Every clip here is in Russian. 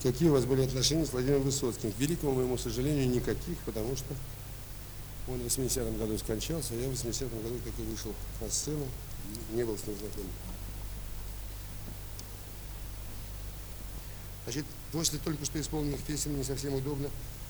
Какие у вас были отношения с Владимиром Высоцким? К великому моему сожалению, никаких, потому что он в 80-м году скончался, а я в 80-м году только вышел на сцену, не был с ним знаком. Значит, после только что исполненных песен не совсем удобно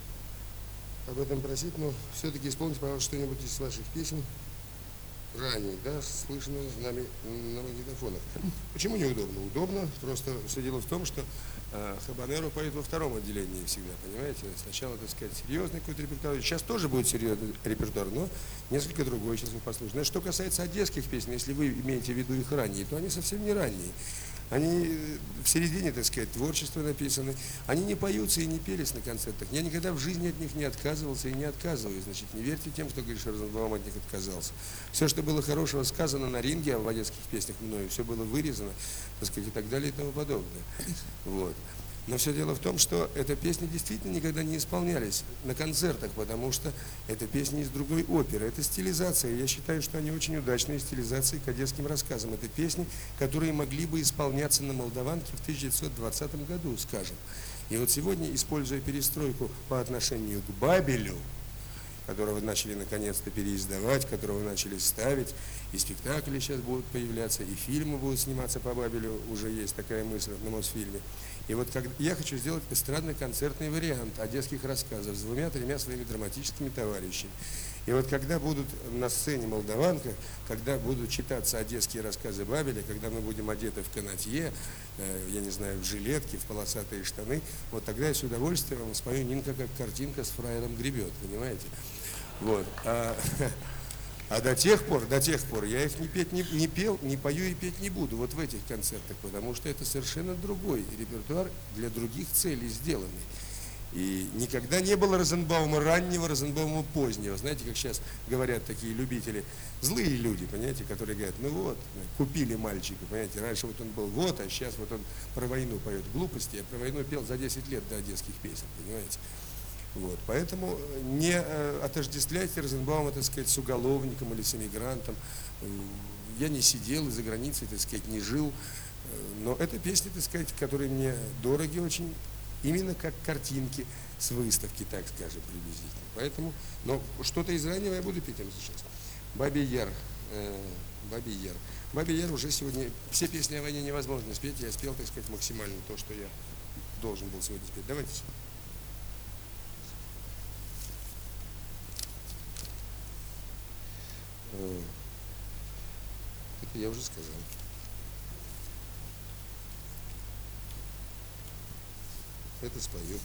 об этом просить, но все-таки исполните, пожалуйста, что-нибудь из ваших песен ранее, да, слышно нами на магнитофонах. Почему неудобно? Удобно, просто все дело в том, что Хабанеро поет во втором отделении всегда, понимаете? Сначала, так сказать, серьезный какой-то репертуар. Сейчас тоже будет серьезный репертуар, но несколько другой сейчас вы послушаете. Но что касается одесских песен, если вы имеете в виду их ранние, то они совсем не ранние. Они в середине, так сказать, творчества написаны. Они не поются и не пелись на концертах. Я никогда в жизни от них не отказывался и не отказываюсь. Значит, не верьте тем, кто говорит, что Розенбаум от них отказался. Все, что было хорошего сказано на ринге, в одесских песнях мною, все было вырезано, так сказать, и так далее и тому подобное. Вот. Но все дело в том, что эти песни действительно никогда не исполнялись на концертах, потому что это песни из другой оперы, это стилизация. Я считаю, что они очень удачные стилизации к одесским рассказам. Это песни, которые могли бы исполняться на Молдаванке в 1920 году, скажем. И вот сегодня, используя перестройку по отношению к Бабелю, которого начали наконец-то переиздавать, которого начали ставить, и спектакли сейчас будут появляться, и фильмы будут сниматься по Бабелю, уже есть такая мысль на Мосфильме. И вот я хочу сделать эстрадный концертный вариант одесских рассказов с двумя-тремя своими драматическими товарищами. И вот когда будут на сцене Молдаванка, когда будут читаться одесские рассказы Бабеля, когда мы будем одеты в канатье, я не знаю, в жилетки, в полосатые штаны, вот тогда я с удовольствием вам спою «Нинка как картинка с фраером гребет», понимаете? Вот. А до тех пор я их не пел, не пою и петь не буду вот в этих концертах, потому что это совершенно другой репертуар для других целей сделанный. И никогда не было Розенбаума раннего, Розенбаума позднего. Знаете, как сейчас говорят такие любители, злые люди, понимаете, которые говорят, ну вот, купили мальчика, понимаете, раньше вот он был вот, а сейчас вот он про войну поет глупости, я про войну пел за 10 лет до одесских песен, понимаете. Вот, поэтому не отождествляйте Розенбаума, так сказать, с уголовником или с эмигрантом. Я не сидел и за границей, так сказать, не жил, но это песни, так сказать, которые мне дороги очень, именно как картинки с выставки, так скажем, приблизительно. Поэтому, но что-то из раннего я буду петь им сейчас. Бабий Яр. Бабий Яр. Бабий Яр уже сегодня, все песни о войне невозможно спеть, я спел, так сказать, максимально то, что я должен был сегодня спеть. Давайте. Это я уже сказал. Это спою.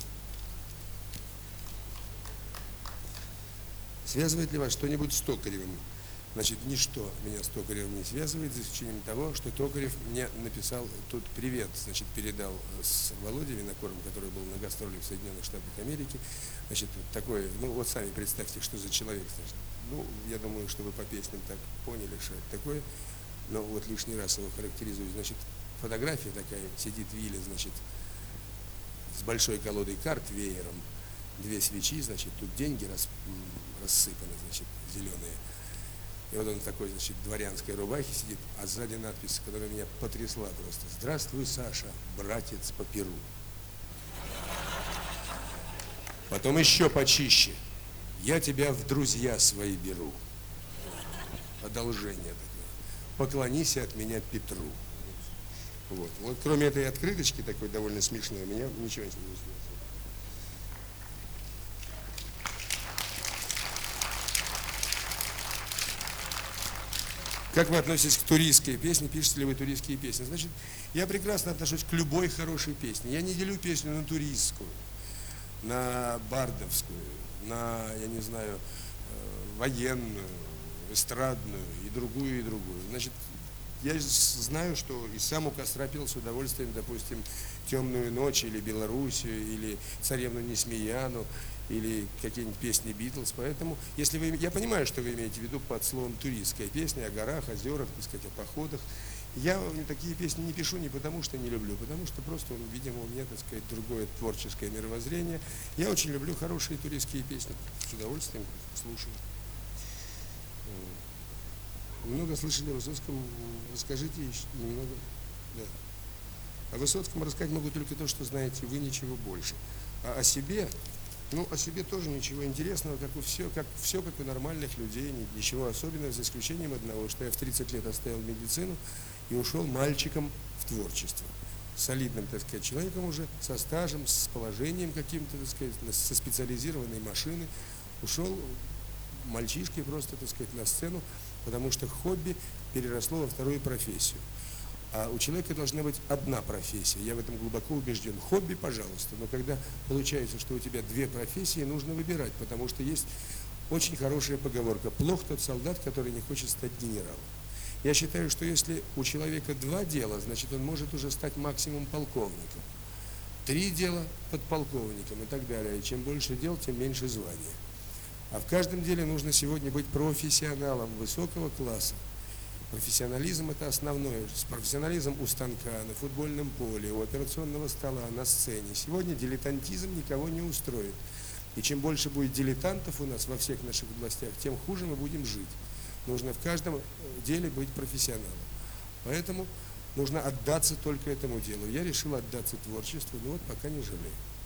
Связывает ли вас что-нибудь с Токаревым? Значит, ничто меня с Токаревым не связывает, за исключением того, что Токарев мне написал тут привет, значит, передал с Володей Винокуром, который был на гастроле в Соединенных Штатах Америки. Значит, такое, ну вот сами представьте, что за человек, значит. Ну, я думаю, что вы по песням так поняли, что это такое, но вот лишний раз его характеризую. Значит, фотография такая, сидит Виля, значит, с большой колодой карт веером, две свечи, значит, тут деньги рассыпаны, значит, зеленые. И вот он в такой, значит, дворянской рубахе сидит, а сзади надпись, которая меня потрясла просто. «Здравствуй, Саша, братец по перу». Потом еще почище. «Я тебя в друзья свои беру». Одолжение такое. «Поклонись от меня Петру». Вот. Вот кроме этой открыточки, такой довольно смешной, у меня ничего не связано. Как вы относитесь к туристской песне? Пишете ли вы туристские песни? Значит, я прекрасно отношусь к любой хорошей песне. Я не делю песню на туристскую, на бардовскую, на, я не знаю, военную, эстрадную и другую, и другую. Значит, я знаю, что и сам у костра пел с удовольствием, допустим, «Темную ночь» или «Белоруссию», или «Царевну Несмеяну», или какие-нибудь песни Битлз. Поэтому, если вы, я понимаю, что вы имеете в виду под словом туристская песня о горах, озерах, так сказать, о походах. Я такие песни не пишу не потому, что не люблю, потому что просто, видимо, у меня, так сказать, другое творческое мировоззрение. Я очень люблю хорошие туристские песни, с удовольствием слушаю. Много слышали о Высоцком, расскажите еще немного. Да. О Высоцком рассказать могу только то, что знаете вы, ничего больше. А о себе, о себе тоже ничего интересного, как у нормальных людей, ничего особенного, за исключением одного, что я в 30 лет оставил медицину и ушел мальчиком в творчество. Солидным, так сказать, человеком уже, со стажем, с положением каким-то, так сказать, со специализированной машины, ушел мальчишкой просто, так сказать, на сцену, потому что хобби переросло во вторую профессию. А у человека должна быть одна профессия, я в этом глубоко убежден. Хобби, пожалуйста, но когда получается, что у тебя две профессии, нужно выбирать, потому что есть очень хорошая поговорка: плох тот солдат, который не хочет стать генералом. Я считаю, что если у человека два дела, значит, он может уже стать максимум полковником. 3 дела подполковником и так далее. И чем больше дел, тем меньше звания. А в каждом деле нужно сегодня быть профессионалом высокого класса. Профессионализм – это основное. Профессионализм у станка, на футбольном поле, у операционного стола, на сцене. Сегодня дилетантизм никого не устроит. И чем больше будет дилетантов у нас во всех наших областях, тем хуже мы будем жить. Нужно в каждом деле быть профессионалом. Поэтому нужно отдаться только этому делу. Я решил отдаться творчеству, но вот пока не жалею.